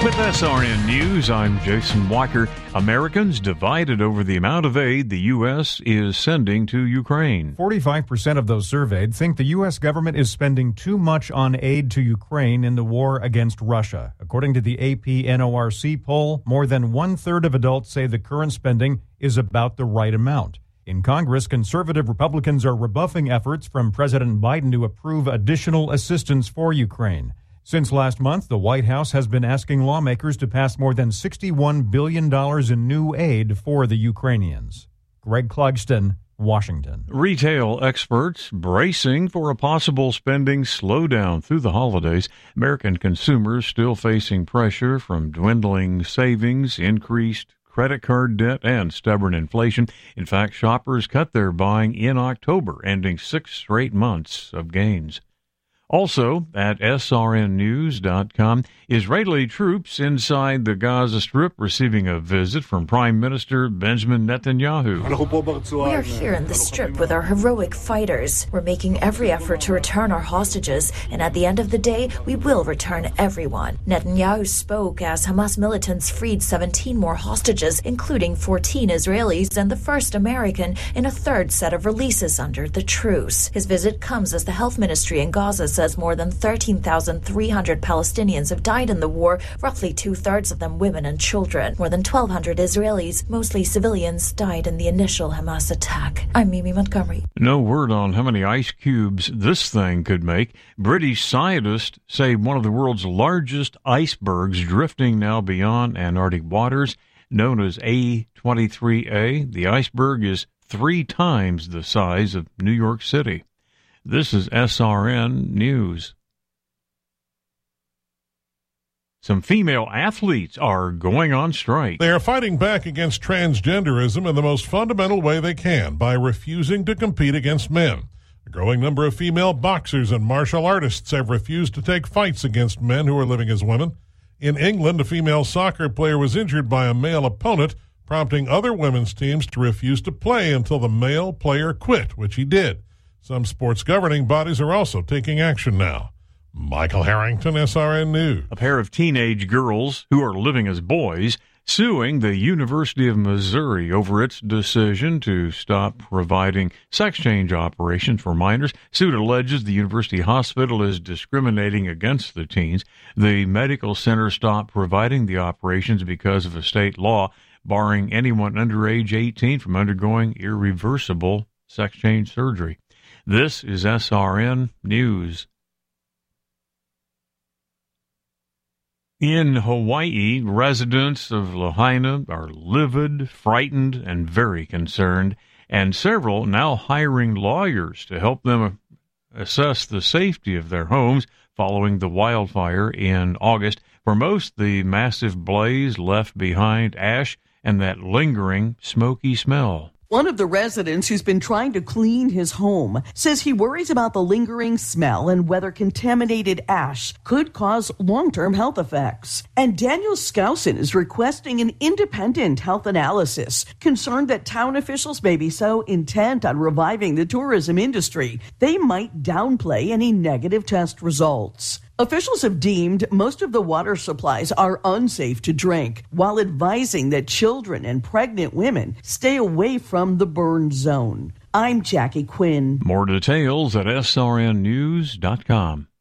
With SRN News, I'm Jason Walker. Americans divided over the amount of aid the U.S. is sending to Ukraine. 45% of those surveyed think the U.S. government is spending too much on aid to Ukraine in the war against Russia. According to the AP NORC poll, more than one-third of adults say the current spending is about the right amount. In Congress, conservative Republicans are rebuffing efforts from President Biden to approve additional assistance for Ukraine. Since last month, the White House has been asking lawmakers to pass more than $61 billion in new aid for the Ukrainians. Greg Clugston, Washington. Retail experts bracing for a possible spending slowdown through the holidays. American consumers still facing pressure from dwindling savings, increased credit card debt, and stubborn inflation. In fact, shoppers cut their buying in October, ending 6 straight months of gains. Also, at srnnews.com, Israeli troops inside the Gaza Strip receiving a visit from Prime Minister Benjamin Netanyahu. We are here in the Strip with our heroic fighters. We're making every effort to return our hostages, and at the end of the day, we will return everyone. Netanyahu spoke as Hamas militants freed 17 more hostages, including 14 Israelis and the first American in a third set of releases under the truce. His visit comes as the health ministry in Gaza says more than 13,300 Palestinians have died in the war, roughly two-thirds of them women and children. More than 1,200 Israelis, mostly civilians, died in the initial Hamas attack. I'm Mimi Montgomery. No word on how many ice cubes this thing could make. British scientists say one of the world's largest icebergs drifting now beyond Antarctic waters, known as A23A. The iceberg is 3 times the size of New York City. This is SRN News. Some female athletes are going on strike. They are fighting back against transgenderism in the most fundamental way they can by refusing to compete against men. A growing number of female boxers and martial artists have refused to take fights against men who are living as women. In England, a female soccer player was injured by a male opponent, prompting other women's teams to refuse to play until the male player quit, which he did. Some sports governing bodies are also taking action now. Michael Harrington, SRN News. A pair of teenage girls who are living as boys suing the University of Missouri over its decision to stop providing sex change operations for minors. Suit alleges the university hospital is discriminating against the teens. The medical center stopped providing the operations because of a state law barring anyone under age 18 from undergoing irreversible sex change surgery. This is SRN News. In Hawaii, residents of Lahaina are livid, frightened, and very concerned, and several now hiring lawyers to help them assess the safety of their homes following the wildfire in August. For most, the massive blaze left behind ash and that lingering smoky smell. One of the residents who's been trying to clean his home says he worries about the lingering smell and whether contaminated ash could cause long-term health effects. And Daniel Skousen is requesting an independent health analysis, concerned that town officials may be so intent on reviving the tourism industry, they might downplay any negative test results. Officials have deemed most of the water supplies are unsafe to drink, while advising that children and pregnant women stay away from the burn zone. I'm Jackie Quinn. More details at srnnews.com.